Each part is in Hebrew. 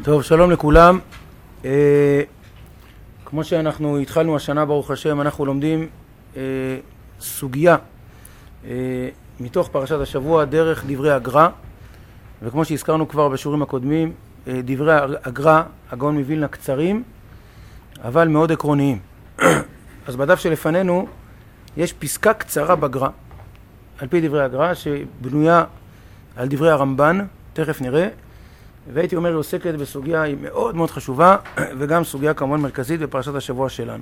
טוב, שלום לכולם. כמו שאנחנו התחלנו השנה, ברוך השם, אנחנו לומדים סוגיה מתוך פרשת השבוע, דרך דברי הגר"א, וכמו שהזכרנו כבר בשיעורים הקודמים, דברי הגר"א, הגאון מווילנה, קצרים, אבל מאוד עקרוניים. אז בדף שלפנינו יש פסקה קצרה בגר"א, על פי דברי הגר"א, שבנויה על דברי הרמב"ן, תכף נראה, והייתי אומר, היא עוסקת בסוגיה מאוד מאוד חשובה, וגם סוגיה כמובן מרכזית בפרשת השבוע שלנו.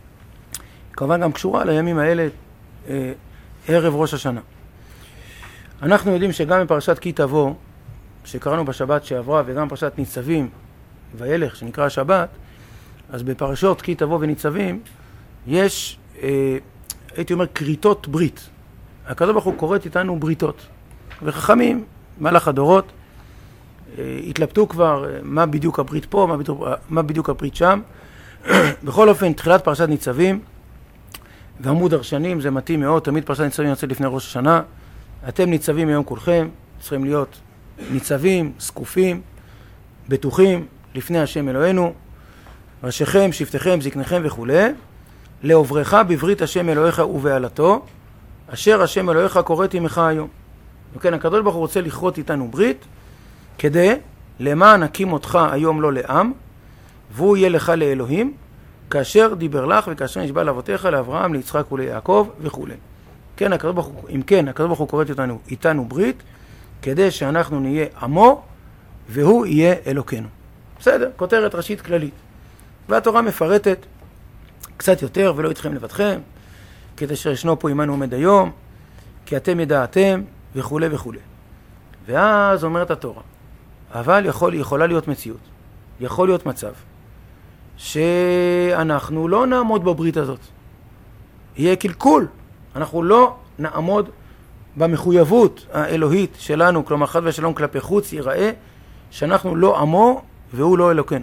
כמובן גם קשורה לימים האלה, ערב ראש השנה. אנחנו יודעים שגם בפרשת כי תבוא, שקראנו בשבת שעברה, וגם בפרשת ניצבים וילך, שנקרא השבת, אז בפרשות כי תבוא וניצבים, יש, הייתי אומר, כריתות ברית. הקדוש ברוך הוא קוראת איתנו בריתות. וחכמים, מהלך הדורות, התלבטו כבר מה בדיוק הברית פה, מה בדיוק הברית שם. בכל אופן, תחילת פרשת ניצבים, ועמוד דרשנים, זה מתאים מאוד, תמיד פרשת ניצבים יוצא לפני ראש השנה. אתם ניצבים היום כולכם, צריכים להיות ניצבים, זקופים, בטוחים, לפני השם אלוהינו, ראשיכם, שבטיכם, זקניכם וכו'. לעוברך בברית השם אלוהיך ובעלתו, אשר השם אלוהיך קוראת עמך היום. וכן, הקדוש ברוך הוא רוצה לכרות איתנו ברית, כדי למען הקים אותך היום לא לעם, והוא יהיה לך לאלוהים, כאשר דיבר לך וכאשר נשבע לאבותיך, לאברהם, ליצחק וליעקב וכו'. כן, אם כן, הקדוש ברוך הוא קוראת איתנו ברית, כדי שאנחנו נהיה עמו, והוא יהיה אלוקינו. בסדר, כותרת ראשית כללית. והתורה מפרטת קצת יותר, ולא איתכם לבדכם, כדי שישנו פה עמנו עומד היום, כי אתם ידעתם וכו' וכו'. ואז אומרת התורה, אבל יכולה להיות מציאות, יכול להיות מצב, שאנחנו לא נעמוד בברית הזאת. יהיה קלקול, אנחנו לא נעמוד במחויבות האלוהית שלנו, כלומר חד ושלום כלפי חוץ, ייראה שאנחנו לא עמו והוא לא אלוקינו.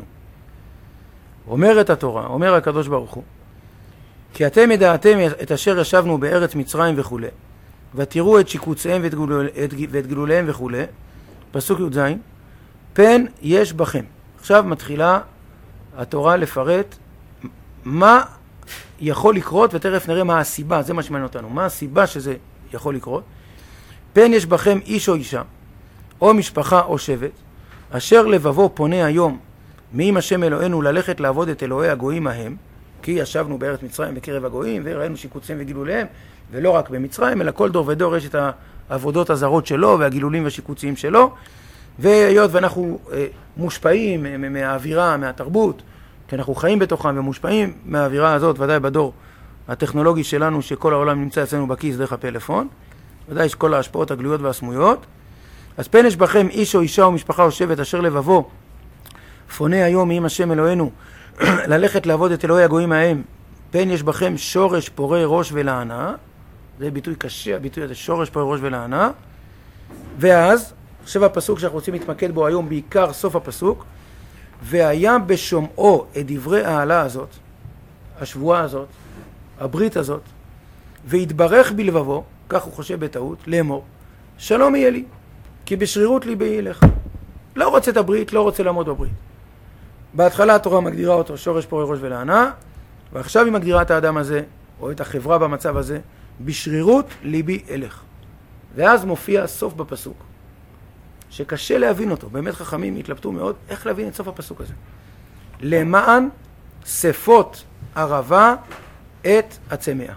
אומרת התורה, אומר הקדוש ברוך הוא, כי אתם ידעתם את אשר ישבנו בארץ מצרים וכו', ותראו את שיקוציהם ואת גלוליהם וכו', פסוק י"ז, פן יש בכם. עכשיו מתחילה התורה לפרט מה יכול לקרות, ותכף נראה מה הסיבה, זה מה שמעניין אותנו, מה הסיבה שזה יכול לקרות. פן יש בכם איש או אישה, או משפחה או שבט, אשר לבבו פונה היום מעם השם אלוהינו ללכת לעבוד את אלוהי הגויים ההם, כי ישבנו בארץ מצרים בקרב הגויים, וראינו שיקוציהם וגילוליהם, ולא רק במצרים, אלא כל דור ודור יש את העבודות הזרות שלו, והגילולים והשיקוציים שלו, והיות ואנחנו מושפעים מהאווירה, מהתרבות, כי אנחנו חיים בתוכם ומושפעים מהאווירה הזאת, ודאי בדור הטכנולוגי שלנו, שכל העולם נמצא אצלנו בכיס דרך הפלאפון, ודאי יש כל ההשפעות הגלויות והסמויות. אז פן יש בכם איש או אישה או משפחה או שבט, אשר לבבו פונה היום מעם השם אלוהינו ללכת לעבוד את אלוהי הגויים ההם, פן יש בכם שורש פורה ראש ולענה, זה ביטוי קשה, הביטוי הזה, שורש פורה ראש ולענה. ואז, עכשיו הפסוק שאנחנו רוצים להתמקד בו היום, בעיקר סוף הפסוק, והיה בשומעו את דברי העלה הזאת, השבועה הזאת, הברית הזאת, והתברך בלבבו, כך הוא חושב בטעות, לאמור, שלום יהיה לי, כי בשרירות ליבי ילך. לא רוצה את הברית, לא רוצה לעמוד בברית. בהתחלה התורה מגדירה אותו שורש פורה ראש ולענה, ועכשיו היא מגדירה את האדם הזה, או את החברה במצב הזה, בשרירות ליבי אלך. ואז מופיע סוף בפסוק, שקשה להבין אותו. באמת חכמים התלבטו מאוד איך להבין את סוף הפסוק הזה. למען שפות ערבה את הצמאה.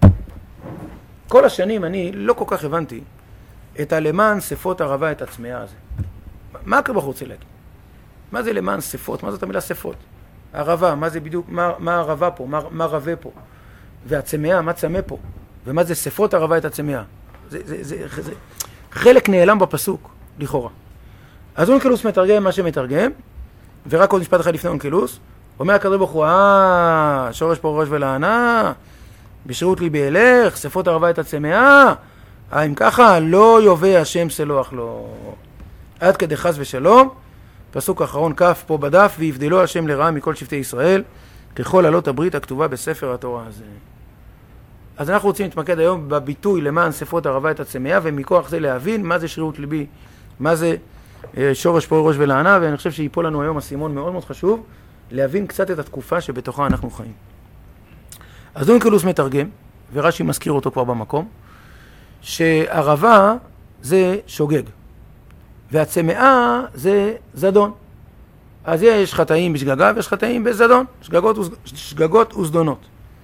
כל השנים אני לא כל כך הבנתי את הלמען שפות ערבה את הצמאה הזה. מה הקדוש רוצה להגיד? מה זה למען שפות? מה זאת המילה שפות? ערבה, מה זה בדיוק, מה ערבה פה? מה רבה פה? והצמאה, מה צמא פה? ומה זה שפות ערבה את הצמאה? זה חלק נעלם בפסוק, לכאורה. אז אונקלוס מתרגם מה שמתרגם, ורק עוד משפט אחד לפני אונקלוס, אומר הקדוש ברוך הוא, שורש פורה ראש ולענה, בשרירות ליבי ילך, שפות ערבה את הצמאה, אם ככה, לא יובא השם סלוח לו. עד כדי חס ושלום, פסוק אחרון כף פה בדף, ויבדלו השם לרעה מכל שבטי ישראל, ככל עלות הברית הכתובה בספר התורה הזה. אז אנחנו רוצים להתמקד היום בביטוי למען שפות ערבה את הצמאה, ומכוח זה להבין מה זה שרירות ליבי, מה זה שורש פורה ראש ולענה, ואני חושב שיפול לנו היום הסימון מאוד מאוד חשוב, להבין קצת את התקופה שבתוכה אנחנו חיים. אז אונקלוס מתרגם, ורש"י מזכיר אותו כבר במקום, שערבה זה שוגג, והצמאה זה זדון. אז יש חטאים בשגגה ויש חטאים בזדון, שגגות וזדונות.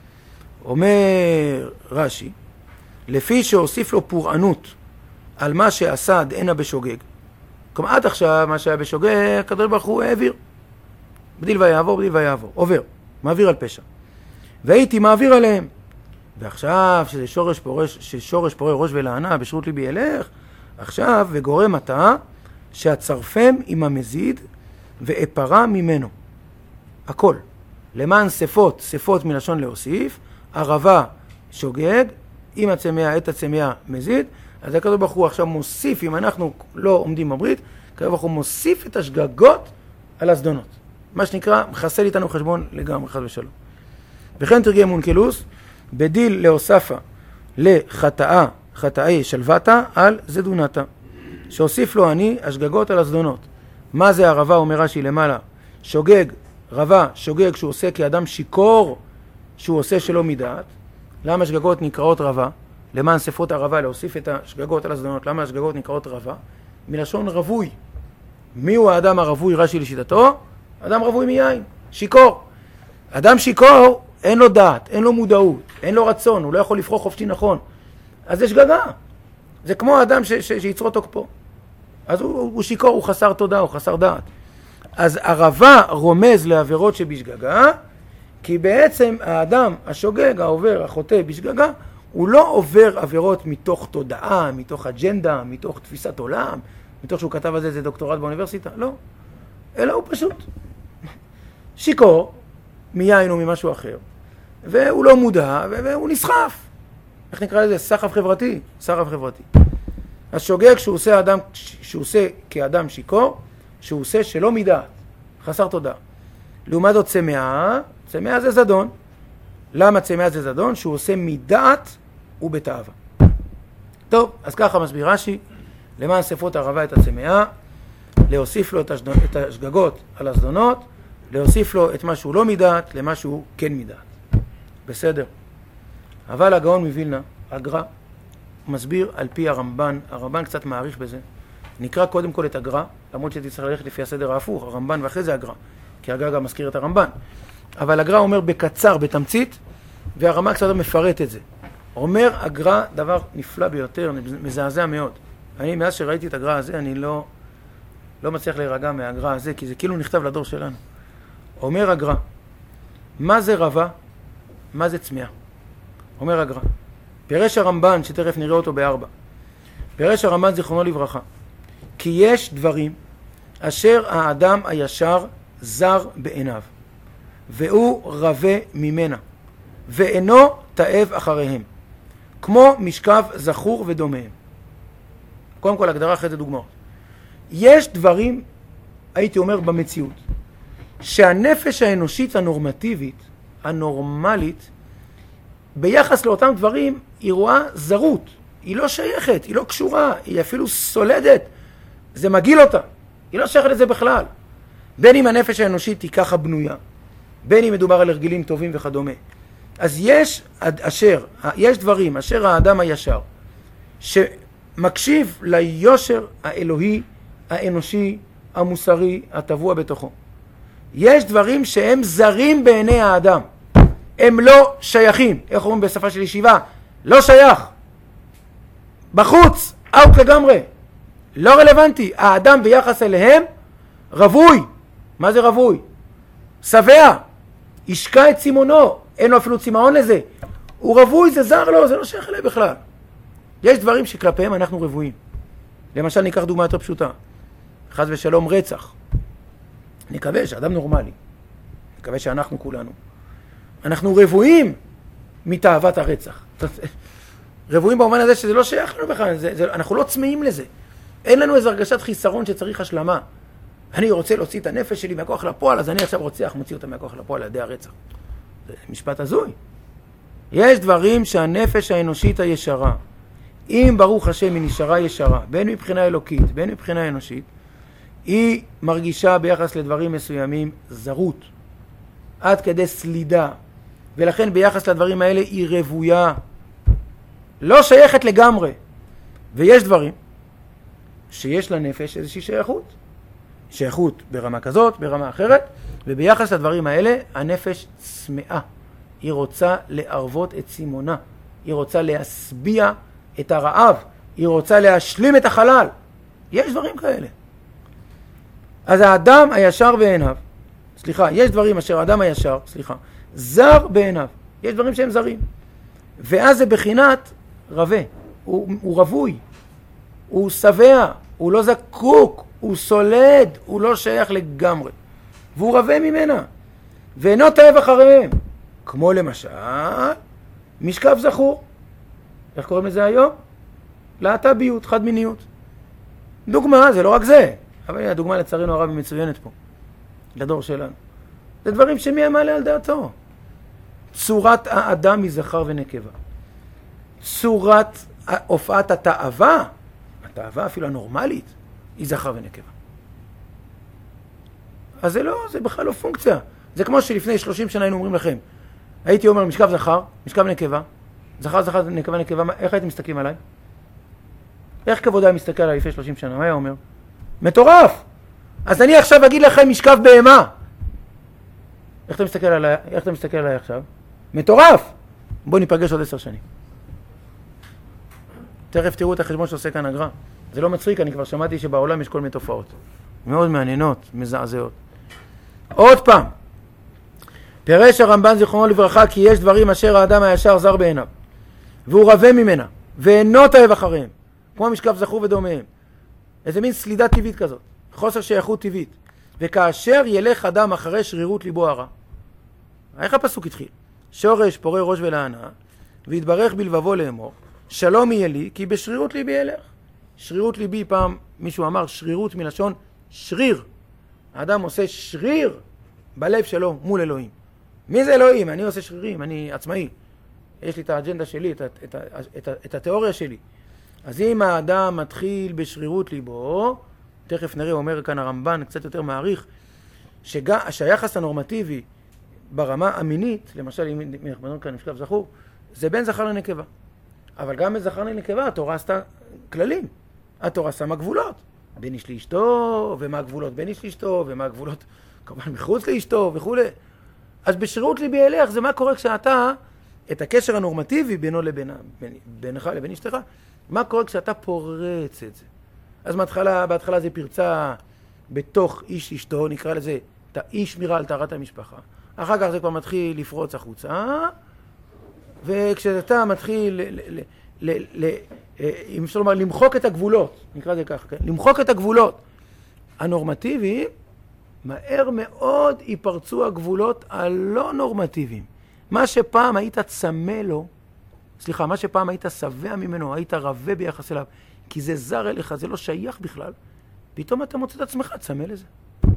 אומר רש"י, לפי שהוסיף לו פורענות על מה שעשה דאנה בשוגג, כלומר עד עכשיו מה שהיה בשוגג, הקדוש ברוך הוא העביר. בדיל ויעבור, בדיל ויעבור, עובר, מעביר על פשע. והייתי מעביר עליהם. ועכשיו שזה שורש פורה ראש ולענה בשירות ליבי ילך, עכשיו וגורם אתה שהצרפם עם המזיד ואפרה ממנו. הכל. למען שפות מלשון להוסיף, ערבה שוגג, עם הצמאה, את הצמאה מזיד, אז הקדוש ברוך הוא עכשיו מוסיף, אם אנחנו לא עומדים בברית, הקדוש ברוך הוא מוסיף את השגגות על הזדונות. מה שנקרא, מחסל איתנו חשבון לגמרי, חד ושלום. וכן תרגם אונקלוס, בדיל להוספה לחטאי שלוותה על זדונתה, שהוסיף לו אני השגגות על הזדונות. מה זה ערבה, אומר רש"י למעלה? שוגג, רבה, שוגג שהוא עושה כאדם שיקור, שהוא עושה שלא מדעת. למה השגגות נקראות רבה? למען שפות ערבה להוסיף את השגגות על הזדונות. למה השגגות נקראות רבה? מלשון רווי. מי הוא האדם הרווי? רש"י לשיטתו? אדם רווי מיין, שיקור. אדם שיקור אין לו דעת, אין לו מודעות, אין לו רצון, הוא לא יכול לבחור חופשי נכון. אז זה שגגה. זה כמו האדם שיצרו תוקפו. אז הוא שיקור, הוא חסר תודעה, הוא חסר דעת. אז ערבה רומז לעבירות שבשגגה, כי בעצם האדם השוגג, העובר, החוטא בשגגה, הוא לא עובר עבירות מתוך תודעה, מתוך אג'נדה, מתוך תפיסת עולם, מתוך שהוא כתב על זה דוקטורט באוניברסיטה, לא. אלא הוא פשוט שיקור, מיין או ממשהו אחר, והוא לא מודע, והוא נסחף. איך נקרא לזה? סחף חברתי. סחף חברתי. אז שוגג שהוא עושה כאדם שיקור, שהוא עושה שלא מדעת, חסר תודעה. לעומת זאת צמאה, צמאה זה זדון. למה צמאה זה זדון? שהוא עושה מדעת ובתאווה. טוב, אז ככה מסביר רש"י, למען שפות ערבה את הצמאה, להוסיף לו את השגגות על הזדונות, להוסיף לו את מה שהוא לא מדעת למה שהוא כן מדעת. בסדר. אבל הגאון מווילנה, הגר"א, מסביר על פי הרמב"ן, הרמב"ן קצת מעריך בזה. נקרא קודם כל את הגר"א, למרות שהייתי צריך ללכת לפי הסדר ההפוך, הרמב"ן ואחרי זה הגר"א, כי הגר"א גם מזכיר את הרמב"ן. אבל הגר"א אומר בקצר, בתמצית, והרמ"א קצת מפרט את זה. אומר הגר"א דבר נפלא ביותר, מזעזע מאוד. אני מאז שראיתי את הגר"א הזה, אני לא מצליח להירגע מהגר"א הזה, כי זה כאילו נכתב לדור שלנו. אומר הגר"א, מה זה רבה? מה זה צמאה? אומר הגר"א, פירש הרמב"ן, שתכף נראה אותו בארבע, פירש הרמב"ן זיכרונו לברכה, כי יש דברים אשר האדם הישר זר בעיניו, והוא רבה ממנה, ואינו תאב אחריהם, כמו משכב זכור ודומיהם. קודם כל הגדרה, אחרי זה דוגמאות. יש דברים, הייתי אומר במציאות, שהנפש האנושית הנורמטיבית, הנורמלית, ביחס לאותם דברים היא רואה זרות, היא לא שייכת, היא לא קשורה, היא אפילו סולדת, זה מגיל אותה, היא לא שייכת לזה בכלל. בין אם הנפש האנושית היא ככה בנויה, בין אם מדובר על הרגלים טובים וכדומה. אז יש דברים אשר האדם הישר, שמקשיב ליושר האלוהי, האנושי, המוסרי, הטבוע בתוכו. יש דברים שהם זרים בעיני האדם. הם לא שייכים. איך אומרים בשפה של ישיבה? לא שייך. בחוץ, אאוט לגמרי. לא רלוונטי. האדם ביחס אליהם רבוי. מה זה רבוי? שבע. ישקע את צימונו. אין לו אפילו צימאון לזה. הוא רבוי, זה זר לו, זה לא שייך אליי בכלל. יש דברים שכלפיהם אנחנו רבויים. למשל, ניקח דוגמה יותר פשוטה. חס ושלום רצח. נקווה שאדם נורמלי. נקווה שאנחנו כולנו. אנחנו רבויים מתאוות הרצח. רבויים במובן הזה שזה לא שייך לנו בכלל. אנחנו לא צמאים לזה. אין לנו איזו הרגשת חיסרון שצריך השלמה. אני רוצה להוציא את הנפש שלי מהכוח לפועל, אז אני עכשיו רוצח, מוציא אותה מהכוח לפועל על ידי הרצח. זה משפט הזוי. יש דברים שהנפש האנושית הישרה, אם ברוך השם היא נשארה ישרה, בין מבחינה אלוקית, בין מבחינה אנושית, היא מרגישה ביחס לדברים מסוימים זרות, עד כדי סלידה, ולכן ביחס לדברים האלה היא רבויה, לא שייכת לגמרי. ויש דברים שיש לנפש איזושהי שייכות ברמה כזאת, ברמה אחרת, וביחס לדברים האלה הנפש צמאה, היא רוצה לערבות את סימונה, היא רוצה להשביע את הרעב, היא רוצה להשלים את החלל. יש דברים כאלה. אז האדם הישר בעיניו, יש דברים אשר האדם הישר, זר בעיניו. יש דברים שהם זרים. ואז זה בחינת רווה. הוא רווי. הוא שבע. הוא לא זקוק. הוא סולד. הוא לא שייך לגמרי. והוא רווה ממנה. ואינו תאב אחריהם. כמו למשל, משכב זכור. איך קוראים לזה היום? להט"ביות, חד מיניות. דוגמה, זה לא רק זה. אבל הדוגמה לצערנו הרב היא מצוינת פה. לדור שלנו. זה דברים שמי מעלה על דעתו. צורת האדם היא זכר ונקבה. צורת הופעת התאווה אפילו הנורמלית, היא זכר ונקבה. אז זה בכלל לא פונקציה. זה כמו שלפני 30 שנה היינו אומרים לכם, הייתי אומר משכב זכר, משכב נקבה, זכר, נקבה, נקבה, איך הייתם מסתכלים עליי? איך כבוד היה מסתכל עליי לפני 30 שנה? מה היה אומר? מטורף! אז אני עכשיו אגיד לכם משכב בהמה. איך אתה מסתכל עליי עכשיו? מטורף! בואו ניפגש עוד 10 שנים. תכף תראו את החשבון שעושה כאן הגר"א. זה לא מצחיק, אני כבר שמעתי שבעולם יש כל מיני תופעות. מאוד מעניינות, מזעזעות. עוד פעם, פירש הרמב"ן זיכרונו לברכה כי יש דברים אשר האדם הישר זר בעיניו, והוא רווה ממנה, ואינו תאב אחריהם, כמו משכב זכור ודומיהם. איזה מין סלידה טבעית כזאת, חוסר שייכות טבעית. וכאשר ילך אדם אחרי שרירות ליבו הרע, איך הפסוק התחיל? שורש פורה ראש ולענה, והתברך בלבבו לאמור, שלום יהיה לי, כי בשרירות ליבי ילך. שרירות ליבי, פעם מישהו אמר, שרירות מלשון שריר. האדם עושה שריר בלב שלו מול אלוהים. מי זה אלוהים? אני עושה שרירים, אני עצמאי. יש לי את האג'נדה שלי, את התיאוריה שלי. אז אם האדם מתחיל בשרירות ליבו, תכף נראה, אומר כאן הרמב"ן, קצת יותר מעריך, שהיחס הנורמטיבי ברמה המינית, למשל, אם אנחנו כאן משכב זכור, זה בין זכר לנקבה. אבל גם בזכר לנקבה, התורה עשתה כללים. התורה שמה גבולות. בין איש לאשתו, ומה הגבולות בין איש לאשתו, ומה הגבולות כמובן מחוץ לאשתו וכו'. אז בשרירות ליבי ילך, זה מה קורה כשאתה, את הקשר הנורמטיבי בינך לבין אשתך, מה קורה כשאתה פורץ את זה. אז בהתחלה זה פרצה בתוך איש אשתו, נקרא לזה אי שמירה על טהרת המשפחה. אחר כך זה כבר מתחיל לפרוץ החוצה, וכשאתה מתחיל אם אפשר לומר, למחוק את הגבולות, נקרא לזה ככה, כן? למחוק את הגבולות הנורמטיביים, מהר מאוד ייפרצו הגבולות הלא נורמטיביים. מה שפעם היית צמא לו, מה שפעם היית שבע ממנו, היית רווה ביחס אליו, כי זה זר אליך, זה לא שייך בכלל, פתאום אתה מוצא את עצמך צמא לזה.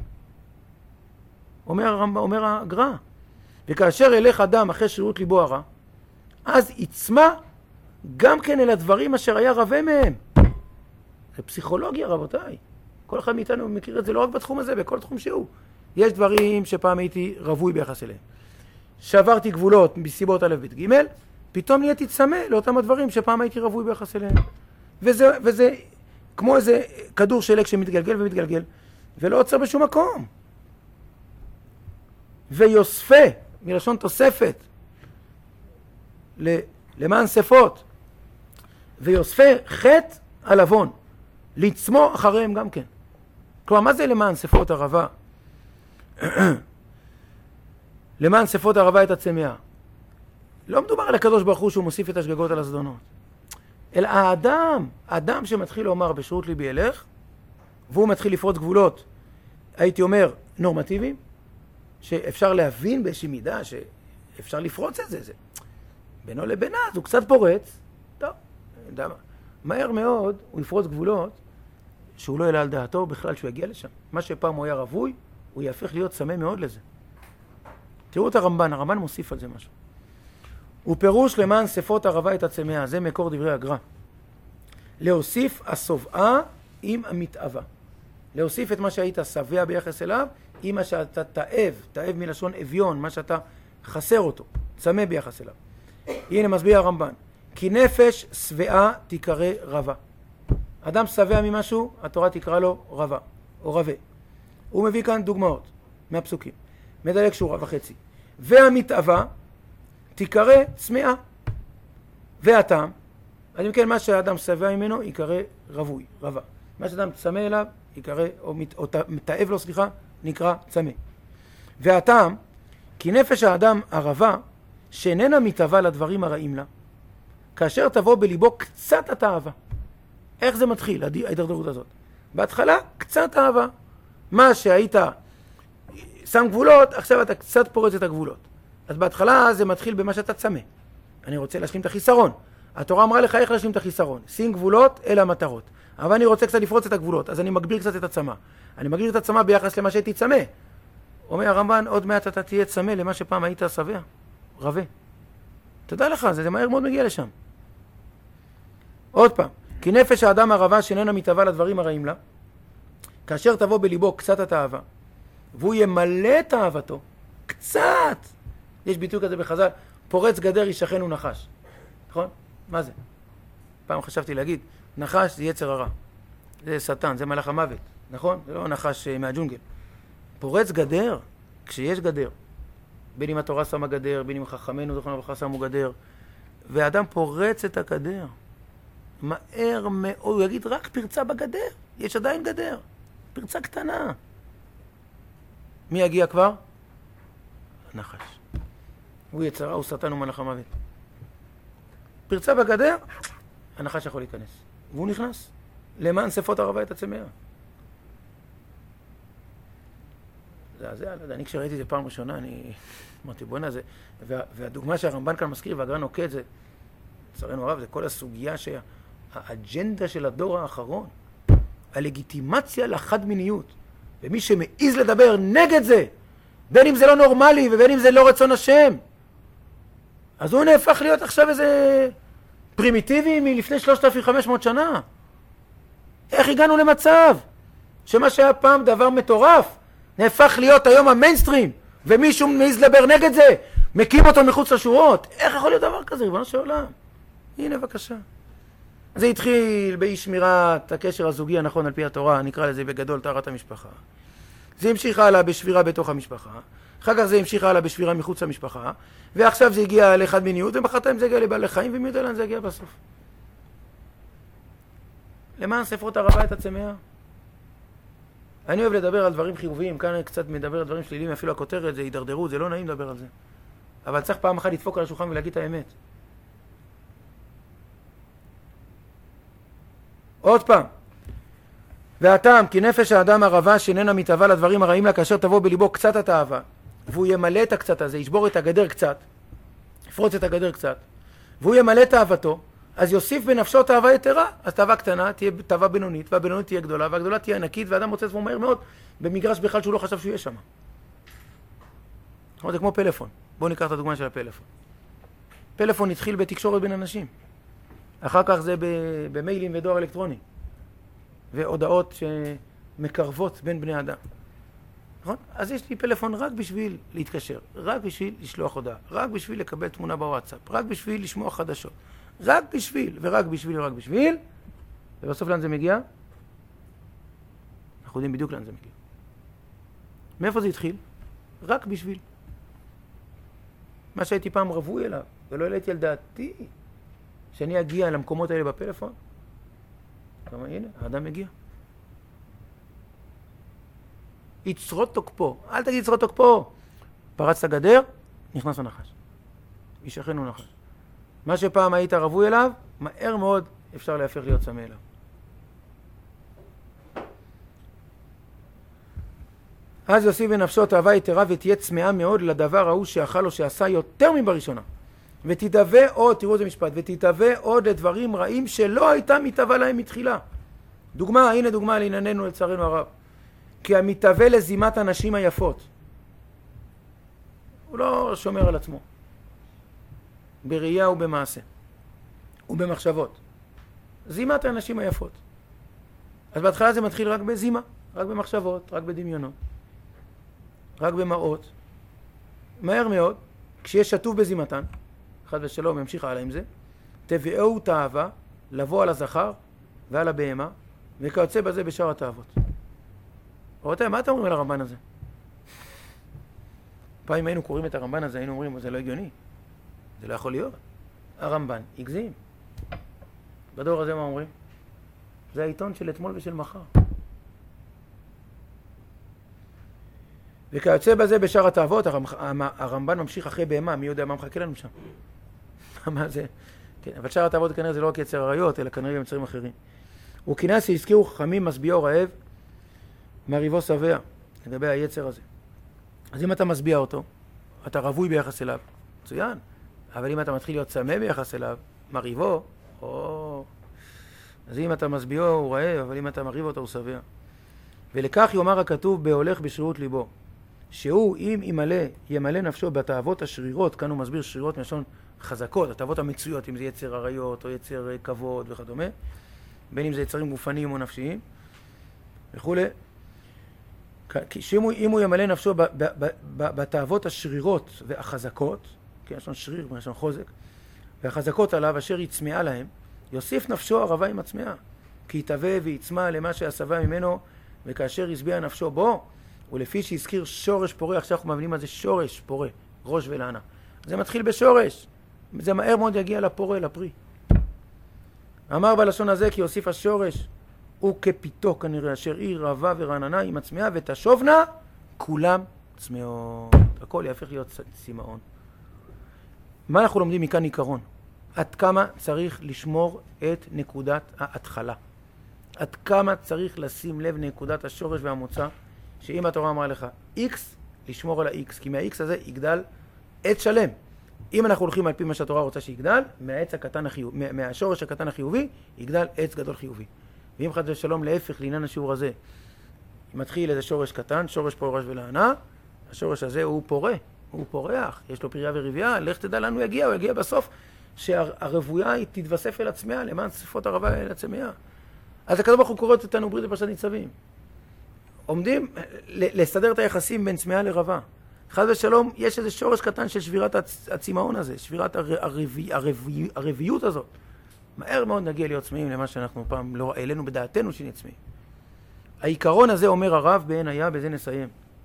אומר הגר"א, וכאשר ילך אדם אחרי שרירות ליבו הרע, אז יצמא גם כן אל הדברים אשר היה רווה מהם. זה פסיכולוגיה, רבותיי. כל אחד מאיתנו מכיר את זה לא רק בתחום הזה, בכל תחום שהוא. יש דברים שפעם הייתי רווי ביחס אליהם. שעברתי גבולות מסיבות א' ב' ג', פתאום נהייתי צמא לאותם הדברים שפעם הייתי רווי ביחס אליהם. וזה כמו איזה כדור שלג שמתגלגל ומתגלגל, ולא עוצר בשום מקום. ויוספה, מלשון תוספת, למען שפות, ויוספה חטא על עוון, לצמו אחריהם גם כן. כלומר, מה זה למען שפות הרבה? למען שפות הרבה את הצמאה. לא מדובר על הקדוש ברוך הוא שהוא מוסיף את השגגות על הזדונות. אלא האדם שמתחיל לומר בשרירות ליבי ילך, והוא מתחיל לפרוץ גבולות, הייתי אומר, נורמטיביים, שאפשר להבין באיזושהי מידה שאפשר לפרוץ את זה. בינו לבינה, אז הוא קצת פורץ, טוב, מהר מאוד הוא יפרוץ גבולות שהוא לא יעלה על דעתו בכלל שהוא יגיע לשם. מה שפעם הוא היה רווי, הוא יהפך להיות צמא מאוד לזה. תראו את הרמב"ן מוסיף על זה משהו. הוא פירוש למען שפות הרבה את הצמאה, זה מקור דברי הגר"א. להוסיף הסובעה עם המתאווה. להוסיף את מה שהיית שבע ביחס אליו, עם מה שאתה תאב מלשון אביון, מה שאתה חסר אותו, צמא ביחס אליו. הנה מסביר הרמב"ן, כי נפש שבעה תיקרא רבה. אדם שבע ממשהו, התורה תקרא לו רבה, או רבה. הוא מביא כאן דוגמאות מהפסוקים. מדלק שורה וחצי. והמתאווה תיקרא צמאה. והטעם, אז אם כן, מה שהאדם שבע ממנו יקרא רווי, רבה. מה שאדם צמא אליו יקרא, או מתאב לו, סליחה, נקרא צמא. והטעם, כי נפש האדם הרבה, שאיננה מתאווה לדברים הרעים לה, כאשר תבוא בליבו קצת התאווה. איך זה מתחיל, ההידרדרות הזאת? בהתחלה, קצת אהבה. מה שהיית שם גבולות, עכשיו אתה קצת פורץ את הגבולות. אז בהתחלה זה מתחיל במה שאתה צמא. אני רוצה להשלים את החיסרון. התורה אמרה לך איך להשלים את החיסרון. שים גבולות, אלה המטרות. אבל אני רוצה קצת לפרוץ את הגבולות, אז אני מגביר קצת את הצמא. אני מגביר את הצמא ביחס למה שהייתי צמא. אומר הרמב"ן, עוד מעט אתה תהיה צמא למה שפעם היית שבע, רבה. תדע לך, זה מהר מאוד מגיע לשם. עוד פעם, כי נפש האדם הרבה שאיננה מתאווה לדברים הרעים לה, כאשר תבוא בליבו קצת התאווה, והוא ימלא את אהבתו, קצת, יש ביטוי כזה בחז"ל, פורץ גדר ישכן ונחש. נכון? מה זה? פעם חשבתי להגיד, נחש זה יצר הרע. זה שטן, זה מלאך המוות. נכון? זה לא נחש מהג'ונגל. פורץ גדר, כשיש גדר. בין אם התורה שמה גדר, בין אם חכמינו זכרונו לברכה שמו גדר. והאדם פורץ את הגדר. מהר מאוד, הוא יגיד רק פרצה בגדר. יש עדיין גדר. פרצה קטנה. מי יגיע כבר? נחש. הוא יצרה, הוא שטן ומלאך המוות. פרצה בגדר, הנחש יכול להיכנס. והוא נכנס. למען שפות הרבה את הצמאה. אני כשראיתי את זה פעם ראשונה, אני אמרתי בוא'נה זה, והדוגמה שהרמב"ן כאן מזכיר והגר"א נוקט זה, לצערנו הרב, זה כל הסוגיה שהאג'נדה של הדור האחרון, הלגיטימציה לחד מיניות, ומי שמעיז לדבר נגד זה, בין אם זה לא נורמלי ובין אם זה לא רצון השם, אז הוא נהפך להיות עכשיו איזה פרימיטיבי מלפני 3,500 שנה. איך הגענו למצב שמה שהיה פעם דבר מטורף, נהפך להיות היום המיינסטרים, ומישהו מעיז לדבר נגד זה, מקים אותו מחוץ לשורות. איך יכול להיות דבר כזה, ריבונו של עולם? הנה בבקשה. זה התחיל באי שמירת הקשר הזוגי הנכון על פי התורה, נקרא לזה בגדול טהרת המשפחה. זה המשיך הלאה בשבירה בתוך המשפחה, אחר כך זה המשיך הלאה בשבירה מחוץ למשפחה, ועכשיו זה הגיע לחד מיניות, ומחרתיים זה הגיע לבעלי חיים, ומי יודע לאן זה הגיע בסוף. למען ספרות הרבה את הצמאה. אני אוהב לדבר על דברים חיוביים, כאן אני קצת מדבר על דברים שליליים, אפילו הכותרת זה הידרדרות, זה לא נעים לדבר על זה. אבל צריך פעם אחת לדפוק על השולחן ולהגיד את האמת. עוד פעם. והטעם, כי נפש האדם הרבה שאיננה מתאווה לדברים הרעים לה, כאשר תבוא בליבו קצת התאווה, והוא ימלא את הקצת הזה, ישבור את הגדר קצת, יפרוץ את הגדר קצת, והוא ימלא את אהבתו, אז יוסיף בנפשו תאווה יתרה, אז תאווה קטנה תהיה תאווה בינונית, והבינונית תהיה גדולה, והגדולה תהיה ענקית, ואדם מוצא עצמו מהר מאוד במגרש בכלל שהוא לא חשב שהוא יהיה שם. זה כמו פלאפון. בואו ניקח את הדוגמה של הפלאפון. פלאפון התחיל בתקשורת בין אנשים. אחר כך זה במיילים ודואר אלקטרוני. והודעות שמקרבות בין בני אדם. נכון? אז יש לי פלאפון רק בשביל להתקשר, רק בשביל לשלוח הודעה, רק בשביל לקבל תמונה בוואטסאפ, רק בשביל לשמוע חדשות. רק בשביל, ורק בשביל, ורק בשביל. ובסוף לאן זה מגיע? אנחנו יודעים בדיוק לאן זה מגיע. מאיפה זה התחיל? רק בשביל. מה שהייתי פעם רווי אליו, ולא העליתי על דעתי, שאני אגיע למקומות האלה בפלאפון. כמה הנה, האדם מגיע. יצרות תוקפו. אל תגיד יצרות תוקפו. פרץ את הגדר, נכנס לנחש. ישכנו נחש. מה שפעם היית רווי אליו, מהר מאוד אפשר להפך להיות צמא אליו. אז יוסיף בנפשו תאווה יתרה ותהיה צמאה מאוד לדבר ההוא שאכל או שעשה יותר מבראשונה. ותתאווה עוד, תראו איזה משפט, ותתאווה עוד לדברים רעים שלא הייתה מתאווה להם מתחילה. דוגמה, הנה דוגמה לענייננו לצערנו הרב. כי המתאווה לזימת הנשים היפות. הוא לא שומר על עצמו. בראייה ובמעשה. ובמחשבות. זימת האנשים היפות. אז בהתחלה זה מתחיל רק בזימה. רק במחשבות, רק בדמיונות, רק במראות. מהר מאוד, כשיש שטוף בזימתן, חד ושלום ימשיך הלאה עם זה, תביאו תאווה לבוא על הזכר ועל הבהמה, וכיוצא בזה בשאר התאוות. רבותיי, מה אתם אומרים על הרמב"ן הזה? פעם היינו קוראים את הרמב"ן הזה, היינו אומרים, זה לא הגיוני. זה לא יכול להיות. הרמב"ן הגזים. בדור הזה מה אומרים? זה העיתון של אתמול ושל מחר. וכיוצא בזה בשאר התאוות, הרמב"ן ממשיך אחרי בהמה, מי יודע מה מחכה לנו שם? מה זה? כן, אבל שאר התאוות כנראה זה לא רק יצר עריות, אלא כנראה גם יצרים אחרים. וכנראה שהזכירו חכמים משביעו רעב, מריבו שבע, לגבי היצר הזה. אז אם אתה משביע אותו, אתה רווי ביחס אליו, מצוין. אבל אם אתה מתחיל להיות צמא ביחס אליו, מריבו, אז אם אתה משביעו הוא רעב, אבל אם אתה מריב אותו הוא שבע. ולכך יאמר הכתוב בהולך בשרירות ליבו, שהוא אם ימלא נפשו בתאוות השרירות, כאן הוא מסביר שרירות מלשון חזקות, התאוות המצויות, אם זה יצר עריות או יצר כבוד וכדומה, בין אם זה יצרים גופניים או נפשיים וכו'. אם הוא ימלא נפשו בתאוות השרירות והחזקות, כן, יש לנו שריר, יש לנו חוזק, והחזקות עליו אשר יצמאה להם, יוסיף נפשו ערבה עם הצמאה, כי יתהווה ויצמא למה שעשבה ממנו, וכאשר ישביע נפשו בו, ולפי שהזכיר שורש פורה, עכשיו אנחנו מבינים מה זה שורש פורה, ראש ולענה. זה מתחיל בשורש, זה מהר מאוד יגיע לפורה, לפרי. אמר בלשון הזה כי יוסיף השורש, הוא כפיתו כנראה, אשר היא רבה ורעננה עם הצמאה, ותשובנה כולם צמאות. הכל יהפך להיות צמאון. מה אנחנו לומדים מכאן עיקרון? עד כמה צריך לשמור את נקודת ההתחלה. עד כמה צריך לשים לב נקודת השורש והמוצא, שאם התורה אמרה לך X, לשמור על ה-X, כי מה-X הזה יגדל עץ שלם. אם אנחנו הולכים על פי מה שהתורה רוצה שיגדל, מהשורש הקטן החיובי, יגדל עץ גדול חיובי. ואם חד ושלום להפך לעניין השיעור הזה, מתחיל איזה שורש קטן, שורש פורש ולענה, השורש הזה הוא פורה, הוא פורח, יש לו פריה ורבייה, לך תדע לנו יגיע, הוא יגיע בסוף שהרבויה היא תתווסף אל עצמיה, למען שפות הרבה אל עצמיה. אז הכתוב ברוך הוא קורא אותנו ברית בפרשת ניצבים. עומדים לסדר את היחסים בין צמאה לרבה. חד ושלום, יש איזה שורש קטן של שבירת הצמאון הזה, שבירת הרביות הזאת. מהר מאוד נגיע להיות צמאים למה שאנחנו פעם לא העלינו בדעתנו שנצמאים. העיקרון הזה אומר הרב בעין היה, בזה נסיים.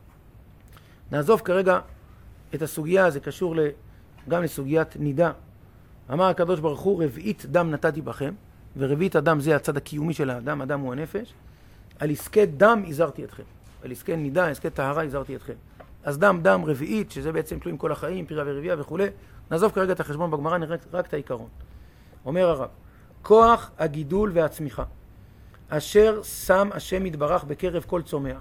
נעזוב כרגע את הסוגיה, זה קשור גם לסוגיית נידה. אמר הקדוש ברוך הוא, רביעית דם נתתי בכם, ורביעית הדם זה הצד הקיומי של האדם, אדם הוא הנפש. על עסקי דם הזהרתי אתכם. על עסקי נידה, עסקי טהרה הזהרתי אתכם. אז דם רביעית, שזה בעצם תלויים כל החיים, פירה ורבייה וכו'. נעזוב כרגע את החשבון בגמרא, נראה רק את העיקרון. אומר הרב, כוח הגידול והצמיחה, אשר שם השם יתברך בקרב כל צומח,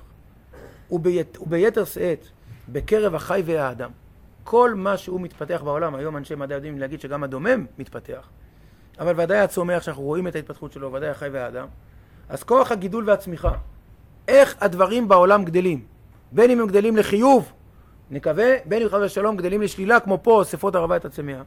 וביתר שאת בקרב החי והאדם. כל מה שהוא מתפתח בעולם, היום אנשי מדע יודעים להגיד שגם הדומם מתפתח, אבל ודאי הצומח שאנחנו רואים את ההתפתחות שלו, ודאי החי והאדם. אז כוח הגידול והצמיחה, איך הדברים בעולם גדלים, בין אם הם גדלים לחיוב, נקווה, בין אם חד ושלום גדלים לשלילה, כמו פה, שפות הרבה את הצמאה.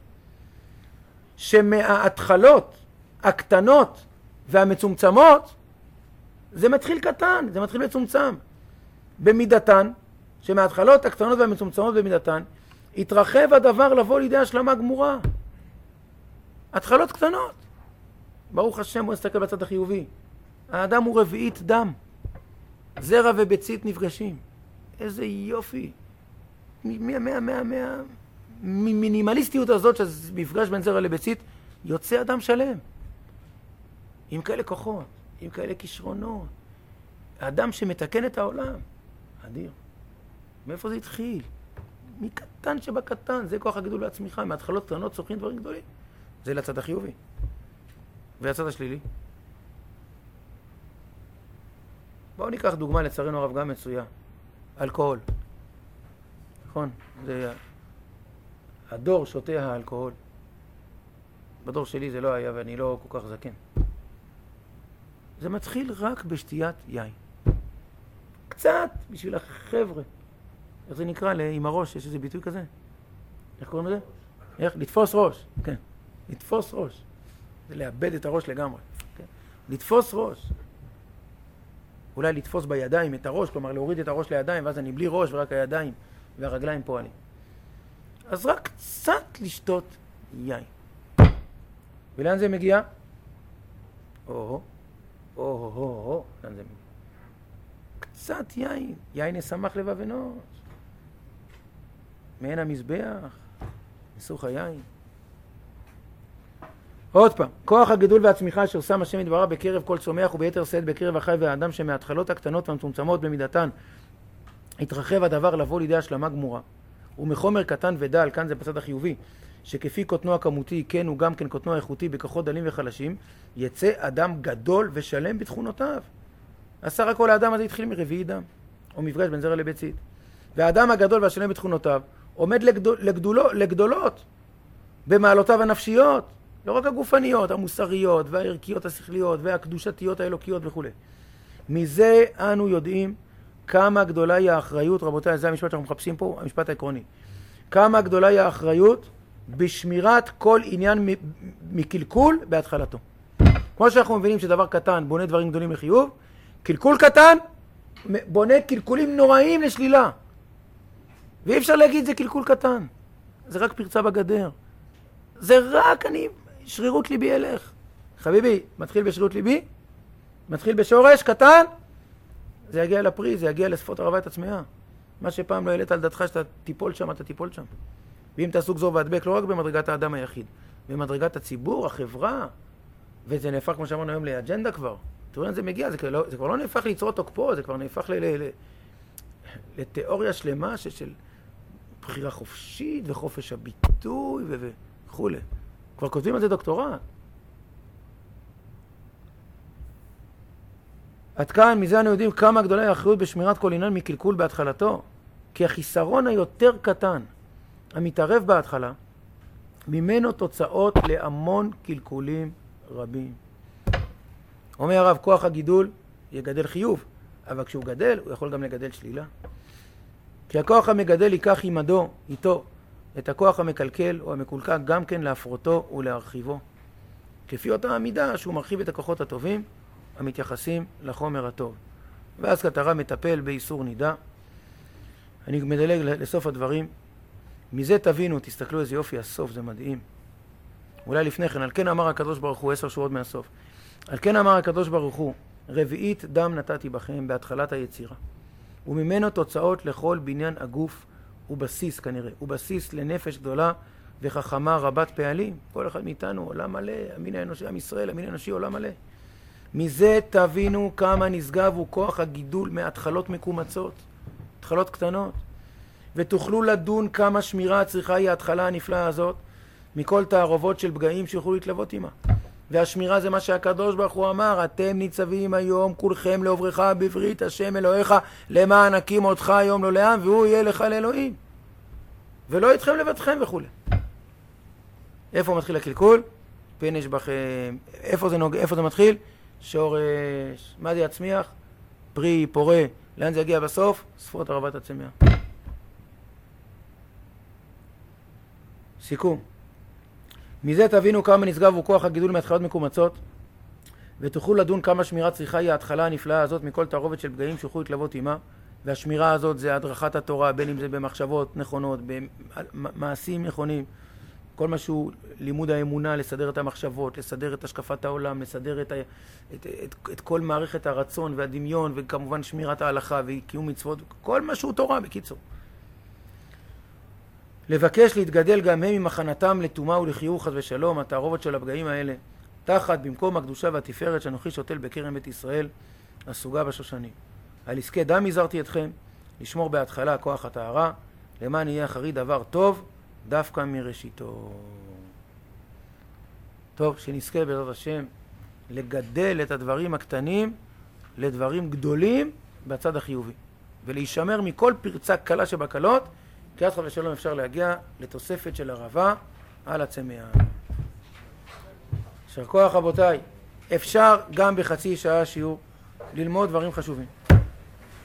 שמההתחלות הקטנות והמצומצמות, זה מתחיל קטן, זה מתחיל מצומצם. במידתן, שמההתחלות הקטנות והמצומצמות במידתן, התרחב הדבר לבוא לידי השלמה גמורה. התחלות קטנות. ברוך השם, הוא מסתכל בצד החיובי. האדם הוא רביעית דם. זרע וביצית נפגשים. איזה יופי. ממינימליסטיות הזאת, שזה מפגש בין זרע לביצית, יוצא אדם שלם. עם כאלה כוחות, עם כאלה כישרונות. האדם שמתקן את העולם. אדיר. מאיפה זה התחיל? מקטן שבקטן. זה כוח הגידול והצמיחה. מהתחלות קטנות צורכים דברים גדולים. זה לצד החיובי. והצד השלילי. בואו ניקח דוגמה לצערנו הרב גם מצויה. אלכוהול. נכון? זה הדור שותה האלכוהול. בדור שלי זה לא היה ואני לא כל כך זקן. זה מתחיל רק בשתיית יין. קצת בשביל החבר'ה. איך זה נקרא? עם הראש, יש איזה ביטוי כזה? איך קוראים לזה? איך? לתפוס ראש. כן. לתפוס ראש. זה לאבד את הראש לגמרי. כן? לתפוס ראש. אולי לתפוס בידיים את הראש, כלומר להוריד את הראש לידיים, ואז אני בלי ראש ורק הידיים והרגליים פועלים. אז רק קצת לשתות יין. ולאן זה מגיע? לאן זה מגיע? קצת יין, יין ישמח לבב אנוש. מעין המזבח, ניסוך היין. עוד פעם, כוח הגידול והצמיחה אשר שם השם יתברך בקרב כל צומח וביתר שאת בקרב החי והאדם שמההתחלות הקטנות והמצומצמות במידתן התרחב הדבר לבוא לידי השלמה גמורה. ומחומר קטן ודל, כאן זה בצד החיובי, שכפי קוטנו הכמותי כן הוא גם כן קוטנו האיכותי בכוחות דלים וחלשים, יצא אדם גדול ושלם בתכונותיו. אז סך הכל האדם הזה התחיל מרביעי דם, או מפגש בין זרע לביצית. והאדם הגדול והשלם בתכונותיו עומד לגדולות במעלותיו הנפשיות, לא רק הגופניות, המוסריות והערכיות השכליות והקדושתיות האלוקיות וכו'. מזה אנו יודעים כמה גדולה היא האחריות, רבותיי, זה המשפט שאנחנו מחפשים פה, המשפט העקרוני. כמה גדולה היא האחריות בשמירת כל עניין מקלקול בהתחלתו. כמו שאנחנו מבינים שדבר קטן בונה דברים גדולים לחיוב, קלקול קטן בונה קלקולים נוראים לשלילה. ואי אפשר להגיד זה קלקול קטן. זה רק פרצה בגדר. זה רק שרירות ליבי אלך. חביבי, מתחיל בשרירות ליבי, מתחיל בשורש קטן, זה יגיע לפרי, זה יגיע לשפות הרבה את עצמיה. מה שפעם לא העלית על דתך שאתה טיפול שם, אתה טיפול שם. ואם תעשו גזור והדבק, לא רק במדרגת האדם היחיד, במדרגת הציבור, החברה, וזה נהפך, כמו שאמרנו היום, לאג'נדה כבר. תראו לאן זה מגיע, זה כבר לא נהפך ליצור תוקפו, זה כבר נהפך לתיאוריה שלמה של בחירה חופשית וחופש הביטוי וכו'. כבר כותבים על זה דוקטורט. עד כאן, מזה אנו יודעים כמה גדולה היא האחריות בשמירת כל עניין מקלקול בהתחלתו. כי החיסרון היותר קטן, המתערב בהתחלה, ממנו תוצאות להמון קלקולים רבים. אומר הרב, כוח הגידול יגדל חיוב, אבל כשהוא גדל, הוא יכול גם לגדל שלילה. כי הכוח המגדל ייקח עמדו, איתו, את הכוח המקלקל או המקולקל גם כן להפרותו ולהרחיבו. כפי אותה המידה שהוא מרחיב את הכוחות הטובים, המתייחסים לחומר הטוב. ואז כתרה מטפל באיסור נידה. אני מדלג לסוף הדברים. מזה תבינו, תסתכלו איזה יופי הסוף, זה מדהים. אולי לפני כן, על כן אמר הקדוש ברוך הוא 10 שורות מהסוף. על כן אמר הקדוש ברוך הוא, רביעית דם נתתי בכם בהתחלת היצירה. וממנו תוצאות לכל בניין הגוף ובסיס כנראה. ובסיס לנפש גדולה וחכמה רבת פעלים. כל אחד מאיתנו עולם מלא, המין האנושי, עם ישראל, המין האנושי עולם מלא. מזה תבינו כמה נשגב הוא כוח הגידול מהתחלות מקומצות, התחלות קטנות. ותוכלו לדון כמה שמירה צריכה היא ההתחלה הנפלאה הזאת, מכל תערובות של פגעים שיוכלו להתלוות עימה. והשמירה זה מה שהקדוש ברוך הוא אמר, אתם ניצבים היום כולכם לעוברך בברית השם אלוהיך, למען הקים אותך היום לא לעם, והוא יהיה לך לאלוהים. ולא איתכם לבדכם וכו'. איפה מתחיל הקלקול? פן יש בכם. איפה זה מתחיל? שורש. מה זה יצמיח? פרי, פורה. לאן זה יגיע בסוף? ספרות ערבת הצמח. סיכום. מזה תבינו כמה נשגב הוא כוח הגידול מהתחלות מקומצות, ותוכלו לדון כמה שמירה צריכה היא ההתחלה הנפלאה הזאת מכל תערובת של פגעים שיוכלו להתלוות עימה, והשמירה הזאת זה הדרכת התורה, בין אם זה במחשבות נכונות, במעשים נכונים, כל משהו, לימוד האמונה, לסדר את המחשבות, לסדר את השקפת העולם, לסדר את כל מערכת הרצון והדמיון, וכמובן שמירת ההלכה וקיום מצוות, כל משהו תורה בקיצור. לבקש להתגדל גם הם עם הכנתם לטומאה ולחיוב חס ושלום, התערובות של הפגעים האלה, תחת במקום הקדושה והתפארת שאנוכי שותל בקרן בית ישראל, הסוגה בשושנים. על עסקי דם הזהרתי אתכם, לשמור בהתחלה כוח הטהרה, למען יהיה אחרי דבר טוב, דווקא מראשיתו. טוב, שנזכה בעזרת השם לגדל את הדברים הקטנים לדברים גדולים בצד החיובי, ולהישמר מכל פרצה קלה שבקלות, כי אז חס ושלום אפשר להגיע לתוספת של הרבה על הצמח. יישר כוח רבותיי, אפשר גם בחצי שעה שיעור ללמוד דברים חשובים.